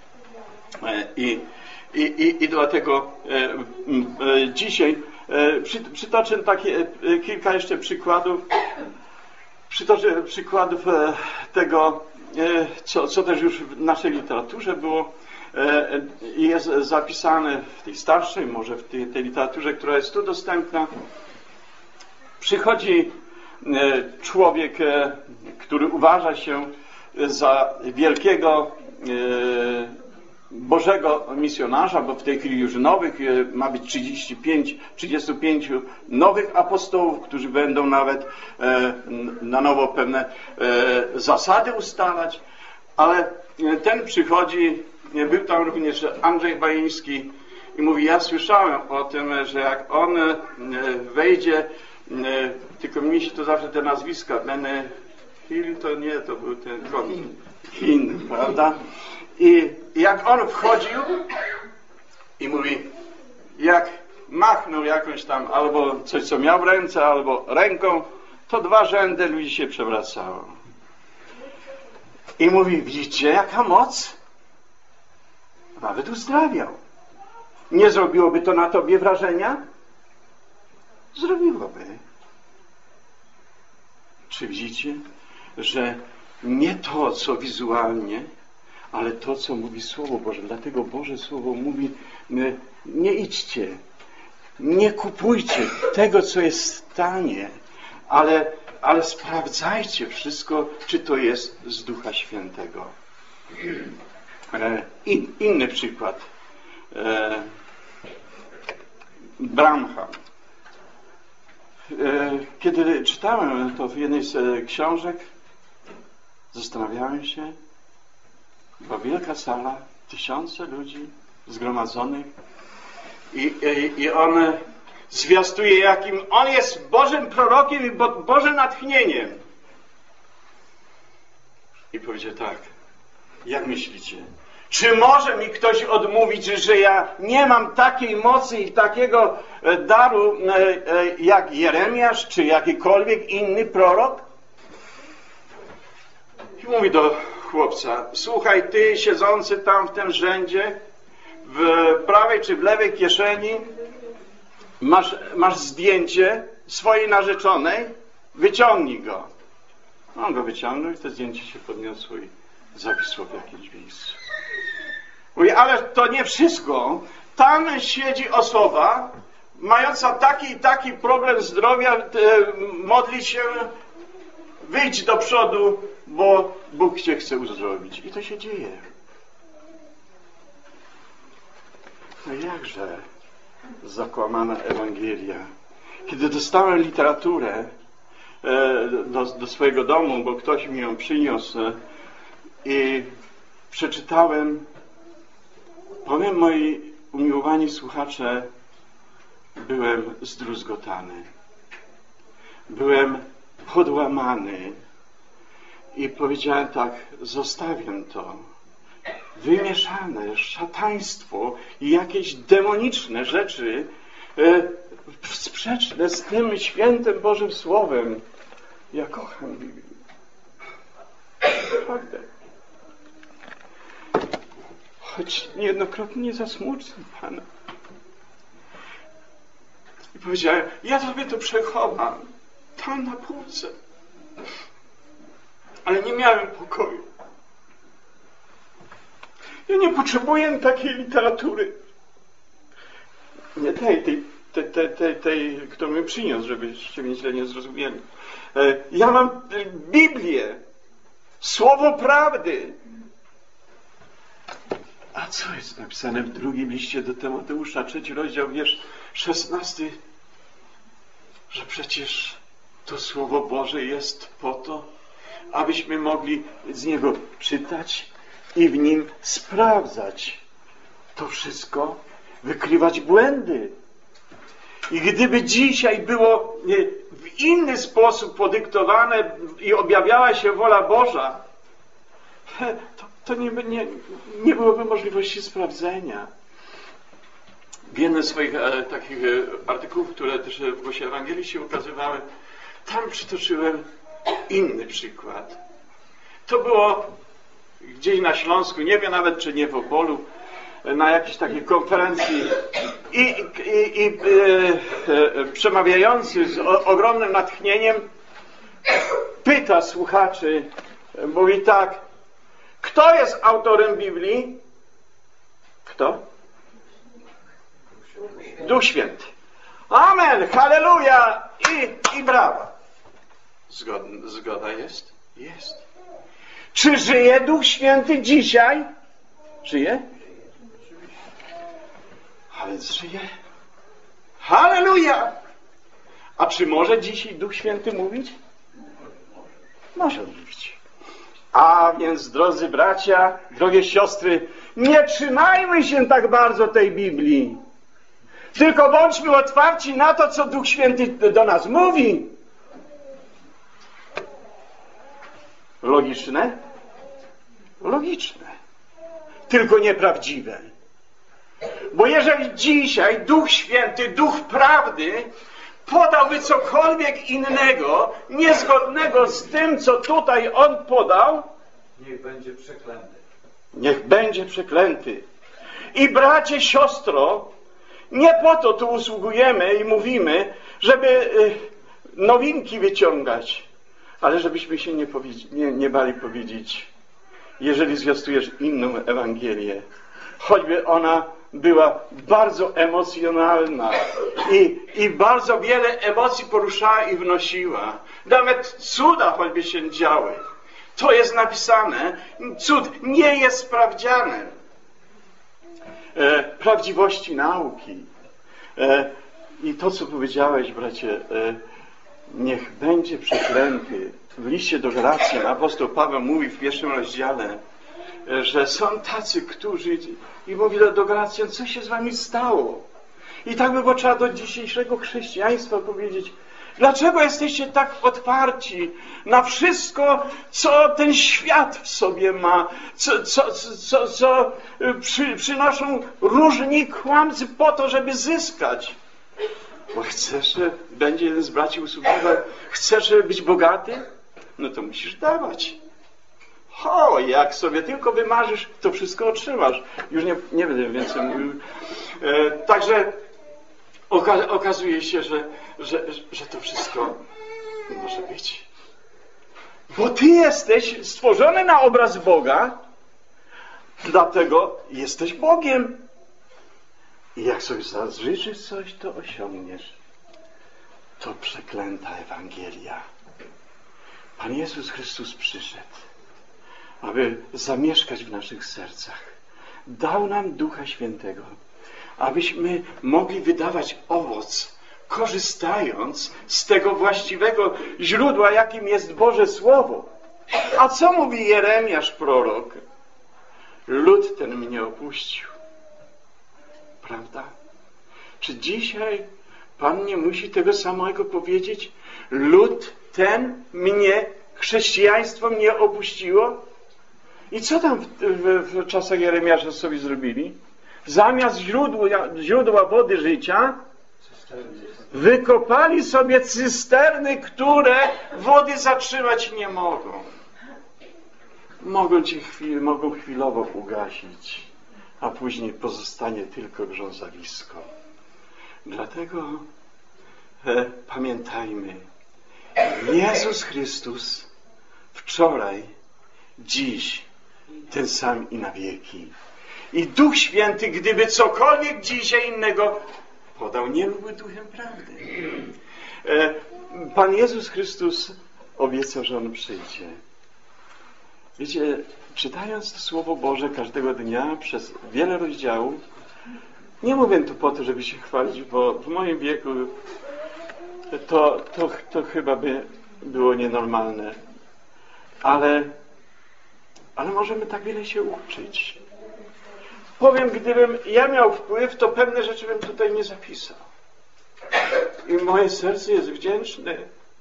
I dlatego dzisiaj przytoczę kilka jeszcze przykładów. Przytoczę przykładów tego, co też już w naszej literaturze było i jest zapisane w tej starszej, może w tej literaturze, która jest tu dostępna. Przychodzi człowiek, który uważa się za wielkiego Bożego misjonarza, bo w tej chwili już nowych, ma być 35 nowych apostołów, którzy będą nawet na nowo pewne zasady ustalać, ale ten przychodzi, był tam również Andrzej Bajeński i mówi, ja słyszałem o tym, że jak on wejdzie, tylko mi się to zawsze te nazwiska, Hill to nie, to był ten Chin, prawda? I jak on wchodził i mówi, jak machnął jakąś tam albo coś, co miał w ręce, albo ręką, to 2 rzędy ludzi się przewracało. I mówi, widzicie, jaka moc? Nawet uzdrawiał. Nie zrobiłoby to na tobie wrażenia? Zrobiłoby. Czy widzicie, że nie to, co wizualnie, ale to, co mówi Słowo Boże. Dlatego Boże Słowo mówi, nie idźcie, nie kupujcie tego, co jest tanie, ale sprawdzajcie wszystko, czy to jest z Ducha Świętego. Inny przykład. Branham. Kiedy czytałem to w jednej z książek, zastanawiałem się, była wielka sala, 1000 ludzi zgromadzonych i on zwiastuje, jakim on jest Bożym prorokiem i Bożym natchnieniem. I powiedział tak, jak myślicie, czy może mi ktoś odmówić, że ja nie mam takiej mocy i takiego daru jak Jeremiasz, czy jakikolwiek inny prorok? I mówi do chłopca, słuchaj, ty siedzący tam w tym rzędzie, w prawej czy w lewej kieszeni masz zdjęcie swojej narzeczonej, wyciągnij go. On go wyciągnął i to zdjęcie się podniosło i zawisło w jakimś miejscu. Mówi, ale to nie wszystko. Tam siedzi osoba mająca taki i taki problem zdrowia, modli się, wyjdź do przodu, bo Bóg cię chce uzdrowić. I to się dzieje. No jakże zakłamana Ewangelia. Kiedy dostałem literaturę do swojego domu, bo ktoś mi ją przyniósł i przeczytałem, powiem, moi umiłowani słuchacze, byłem zdruzgotany. Byłem podłamany i powiedziałem tak, zostawię to. Wymieszane szataństwo i jakieś demoniczne rzeczy sprzeczne z tym świętym Bożym Słowem. Ja kocham Biblię. Naprawdę. Choć niejednokrotnie nie zasmucę Pana. I powiedziałem, ja sobie to przechowam tam na półce. Ale nie miałem pokoju. Ja nie potrzebuję takiej literatury. Nie tej, którą mi przyniósł, żebyście mnie źle nie zrozumieli. Ja mam Biblię. Słowo prawdy. A co jest napisane w drugim liście do Tymoteusza, 3 rozdział, wiersz 16? Że przecież to Słowo Boże jest po to, abyśmy mogli z niego czytać i w nim sprawdzać to wszystko, wykrywać błędy. I gdyby dzisiaj było w inny sposób podyktowane i objawiała się wola Boża, to nie byłoby możliwości sprawdzenia. W jednym z swoich takich artykułów, które też w Głosie Ewangelii się ukazywały, tam przytoczyłem inny przykład. To było gdzieś na Śląsku, nie wiem nawet, czy nie w Opolu, na jakiejś takiej konferencji i przemawiający z ogromnym natchnieniem pyta słuchaczy, mówi tak, kto jest autorem Biblii? Kto? Duch Święty. Amen, halleluja i brawa. Zgoda jest? Jest. Czy żyje Duch Święty dzisiaj? Żyje? A więc żyje. Halleluja! A czy może dzisiaj Duch Święty mówić? Może mówić. A więc, drodzy bracia, drogie siostry, nie trzymajmy się tak bardzo tej Biblii. Tylko bądźmy otwarci na to, co Duch Święty do nas mówi. Logiczne? Logiczne. Tylko nieprawdziwe. Bo jeżeli dzisiaj Duch Święty, Duch Prawdy podałby cokolwiek innego, niezgodnego z tym, co tutaj On podał, niech będzie przeklęty. Niech będzie przeklęty. I bracie, siostro, nie po to tu usługujemy i mówimy, żeby nowinki wyciągać, ale żebyśmy się nie bali powiedzieć, jeżeli zwiastujesz inną Ewangelię, choćby ona była bardzo emocjonalna i bardzo wiele emocji poruszała i wnosiła. Nawet cuda choćby się działy. To jest napisane. Cud nie jest sprawdzianem prawdziwości nauki. I to, co powiedziałeś, bracie, niech będzie przeklęty. W liście do Galacjan apostoł Paweł mówi w 1 rozdziale, że są tacy, którzy, i mówi do Galacjan, co się z wami stało? I tak by było trzeba do dzisiejszego chrześcijaństwa powiedzieć, dlaczego jesteście tak otwarci na wszystko, co ten świat w sobie ma, co przynoszą różni kłamcy po to, żeby zyskać? Bo chcesz, będzie jeden z braci usługiwał, chcesz być bogaty? No to musisz dawać. O, jak sobie tylko wymarzysz, to wszystko otrzymasz. Już nie będę więcej mówił. Także okazuje się, że to wszystko może być. Bo ty jesteś stworzony na obraz Boga, dlatego jesteś Bogiem. I jak sobie zażyczysz coś, to osiągniesz. To przeklęta Ewangelia. Pan Jezus Chrystus przyszedł, aby zamieszkać w naszych sercach. Dał nam Ducha Świętego, abyśmy mogli wydawać owoc, korzystając z tego właściwego źródła, jakim jest Boże Słowo. A co mówi Jeremiasz prorok? Lud ten mnie opuścił. Prawda? Czy dzisiaj Pan nie musi tego samego powiedzieć? Lud ten mnie, chrześcijaństwo mnie opuściło? I co tam w czasach Jeremiasza sobie zrobili? Zamiast źródła wody życia wykopali sobie cysterny, które wody zatrzymać nie mogą. Mogą chwilowo ugasić, a później pozostanie tylko grzązawisko. Dlatego pamiętajmy, Jezus Chrystus wczoraj, dziś, ten sam i na wieki. I Duch Święty, gdyby cokolwiek dzisiaj innego podał, nie byłby Duchem Prawdy. Pan Jezus Chrystus obiecał, że On przyjdzie. Wiecie, czytając to Słowo Boże każdego dnia przez wiele rozdziałów, nie mówię tu po to, żeby się chwalić, bo w moim wieku to chyba by było nienormalne. Ale możemy tak wiele się uczyć. Powiem, gdybym ja miał wpływ, to pewne rzeczy bym tutaj nie zapisał. I moje serce jest wdzięczne,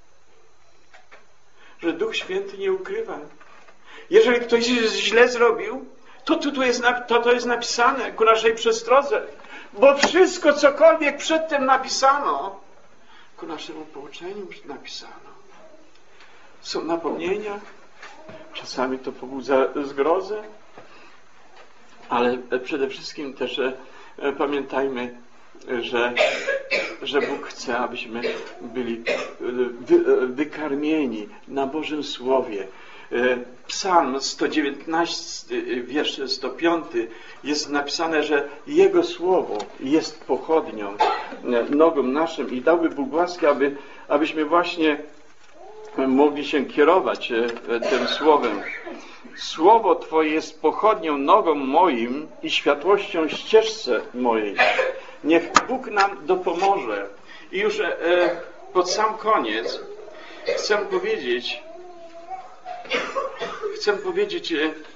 że Duch Święty nie ukrywa. Jeżeli ktoś źle zrobił, to jest napisane ku naszej przestrodze. Bo wszystko, cokolwiek przedtem napisano, ku naszemu pouczeniu już napisano. Są napomnienia, czasami to pobudza zgrozę, ale przede wszystkim też pamiętajmy, że Bóg chce, abyśmy byli wykarmieni na Bożym Słowie. Psalm 119, wiersz 105 jest napisane, że Jego Słowo jest pochodnią nogą naszym i dałby Bóg łaskę, abyśmy właśnie mogli się kierować tym Słowem. Słowo Twoje jest pochodnią nogą moim i światłością ścieżce mojej. Niech Bóg nam dopomoże. I już pod sam koniec chcę powiedzieć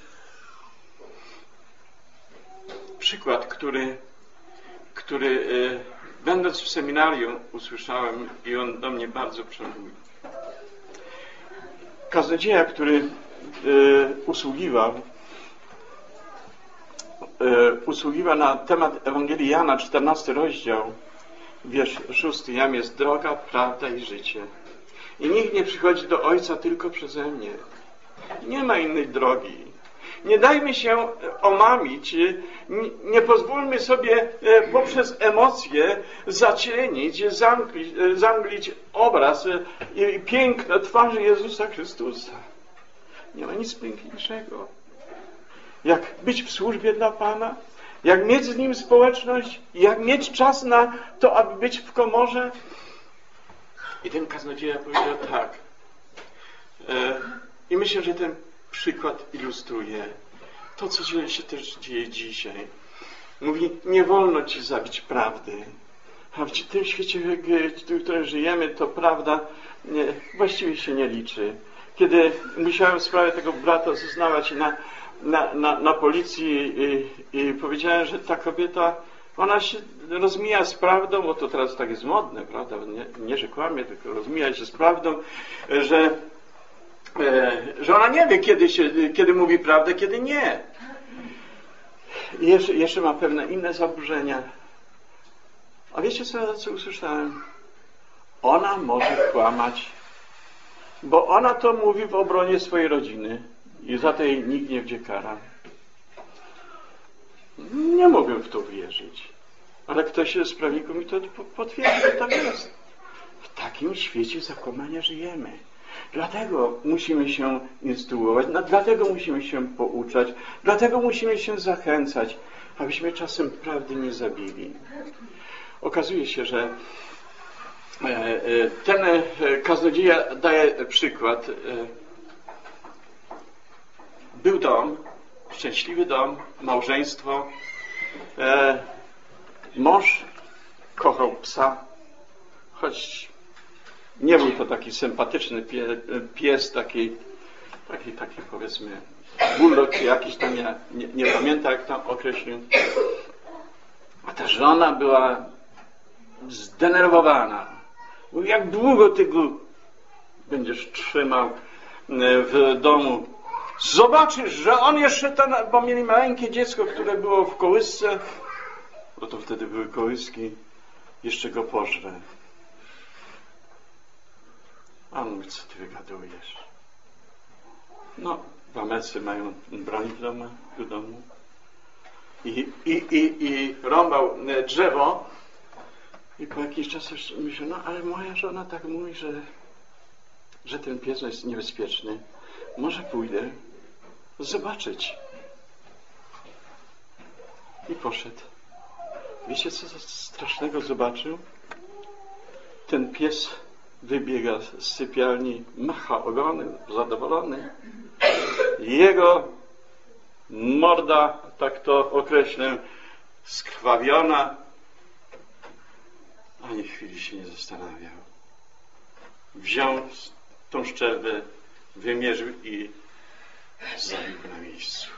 przykład, który będąc w seminarium usłyszałem i on do mnie bardzo przemówił. Kaznodzieja, który usługiwał na temat Ewangelii Jana, 14 rozdział, wiersz 6. Jam jest droga, prawda i życie. I nikt nie przychodzi do Ojca tylko przeze mnie. Nie ma innej drogi. Nie dajmy się omamić, nie pozwólmy sobie poprzez emocje zacienić, zamglić obraz i piękno twarzy Jezusa Chrystusa. Nie ma nic piękniejszego, jak być w służbie dla Pana, jak mieć z Nim społeczność, jak mieć czas na to, aby być w komorze. I ten kaznodzieja powiedział tak. I myślę, że ten przykład ilustruje to, co się też dzieje dzisiaj. Mówi, nie wolno Ci zabić prawdy. A w tym świecie, w którym żyjemy, to prawda właściwie się nie liczy. Kiedy musiałem w sprawie tego brata zeznawać na policji i powiedziałem, że ta kobieta, ona się rozmija z prawdą, bo to teraz tak jest modne, prawda? Nie, że kłamie, tylko rozmija się z prawdą, że ona nie wie, kiedy mówi prawdę, kiedy nie. I jeszcze ma pewne inne zaburzenia. A wiecie, co usłyszałem? Ona może kłamać, bo ona to mówi w obronie swojej rodziny i za to jej nikt nie będzie karał. Nie mogłem w to wierzyć. Ale ktoś z prawników mi to potwierdzi, że tak jest. W takim świecie zakłamania żyjemy. Dlatego musimy się instruować, dlatego musimy się pouczać, dlatego musimy się zachęcać, abyśmy czasem prawdy nie zabili. Okazuje się, że ten kaznodzieja daje przykład. Był dom, szczęśliwy dom, małżeństwo. Mąż kochał psa, choć nie był to taki sympatyczny pies, taki powiedzmy bulldog czy jakiś tam, ja nie pamiętam jak tam określił. A ta żona była zdenerwowana. Mówi, jak długo ty go będziesz trzymał w domu? Zobaczysz, że on jeszcze bo mieli maleńkie dziecko, które było w kołysce, bo to wtedy były kołyski, jeszcze go pożre. A on mówi, co ty wygadujesz? No, w Ameryce mają broń w domu. I rąbał drzewo. I po jakimś czasie myślę, no ale moja żona tak mówi, że ten pies jest niebezpieczny. Może pójdę zobaczyć. I poszedł. Wiecie, co strasznego zobaczył? Ten pies wybiega z sypialni, macha ogonem, zadowolony. Jego morda, tak to określę, skrwawiona, ani chwili się nie zastanawiał. Wziął tą szczerbę, wymierzył i zabił na miejscu.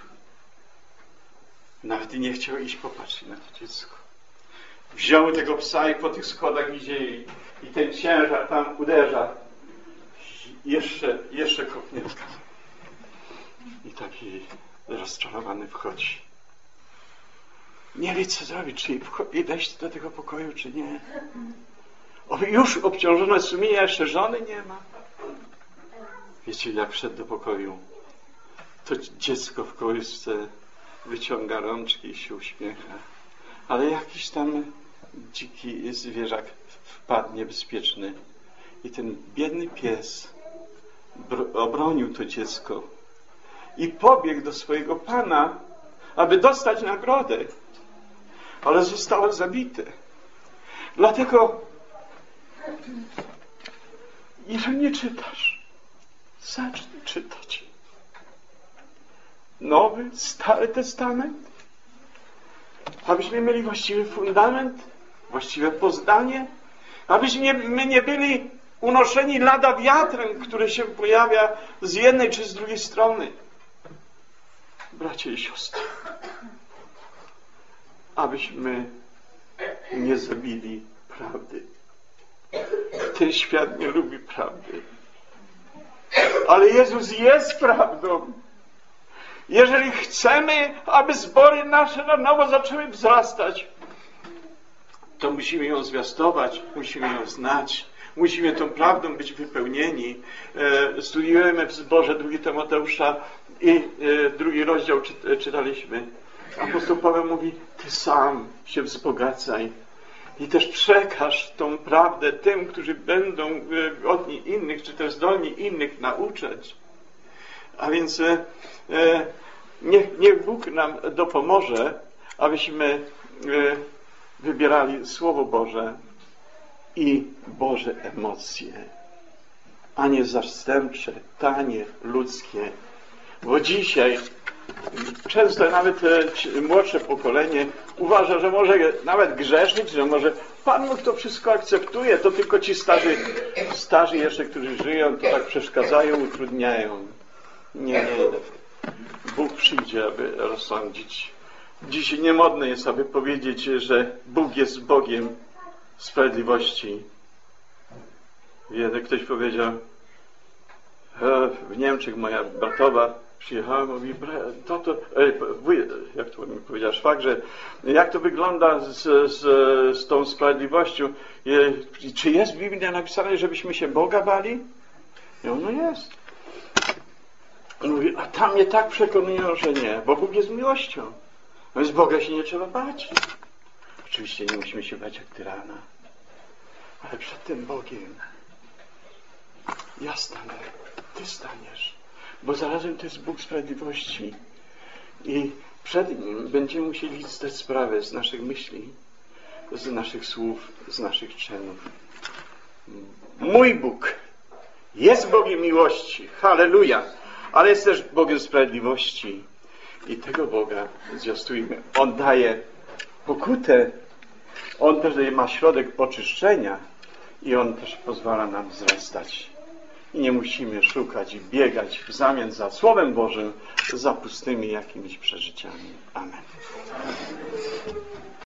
Nawet nie chciał iść popatrzeć na to dziecko. Wziął tego psa i po tych schodach widzieli i ten ciężar tam uderza. Jeszcze kopniętka. I taki rozczarowany wchodzi. Nie wie, co zrobić, czy wejść do tego pokoju, czy nie. Już obciążone sumienie, jeszcze żony nie ma. Wiecie, jak wszedł do pokoju, to dziecko w kołysce wyciąga rączki i się uśmiecha. Ale jakiś tam dziki zwierzak wpadł niebezpieczny. I ten biedny pies obronił to dziecko i pobiegł do swojego pana, aby dostać nagrodę. Ale zostało zabite. Dlatego, jeżeli nie czytasz, zacznij czytać. Nowy, Stary Testament, abyśmy mieli właściwy fundament właściwe poznanie, abyśmy my nie byli unoszeni lada wiatrem, który się pojawia z jednej czy z drugiej strony. Bracia i siostry, abyśmy nie zabili prawdy. Ten świat nie lubi prawdy. Ale Jezus jest prawdą. Jeżeli chcemy, aby zbory nasze na nowo zaczęły wzrastać, to musimy ją zwiastować, musimy ją znać, musimy tą prawdą być wypełnieni. Studiujemy w zborze 2 Tymoteusza i 2 rozdział czytaliśmy. Apostoł Paweł mówi, ty sam się wzbogacaj i też przekaż tą prawdę tym, którzy będą godni innych, czy też zdolni innych nauczać. A więc niech Bóg nam dopomoże, abyśmy wybierali Słowo Boże i Boże emocje, a nie zastępcze, tanie, ludzkie. Bo dzisiaj często nawet młodsze pokolenie uważa, że może nawet grzeszyć, że może Pan Bóg to wszystko akceptuje, to tylko ci starzy jeszcze, którzy żyją, to tak przeszkadzają, utrudniają. Nie. Bóg przyjdzie, aby rozsądzić. Dzisiaj niemodne jest, aby powiedzieć, że Bóg jest Bogiem sprawiedliwości. Ktoś powiedział, w Niemczech moja bratowa przyjechała, mówi, jak to mi powiedział szwagrze, jak to wygląda z tą sprawiedliwością? Czy jest w Biblii napisane, żebyśmy się Boga bali? Ja mówię, no jest. On mówi, a tam mnie tak przekonują, że nie, bo Bóg jest miłością. Więc Boga się nie trzeba bać. Oczywiście nie musimy się bać jak tyrana, ale przed tym Bogiem ja stanę, ty staniesz, bo zarazem to jest Bóg sprawiedliwości i przed Nim będziemy musieli zdać sprawę z naszych myśli, z naszych słów, z naszych czynów. Mój Bóg jest Bogiem miłości, halleluja, ale jest też Bogiem sprawiedliwości i tego Boga zwiastujmy. On daje pokutę, On też ma środek oczyszczenia i On też pozwala nam wzrastać. I nie musimy szukać i biegać w zamian za Słowem Bożym, za pustymi jakimiś przeżyciami. Amen.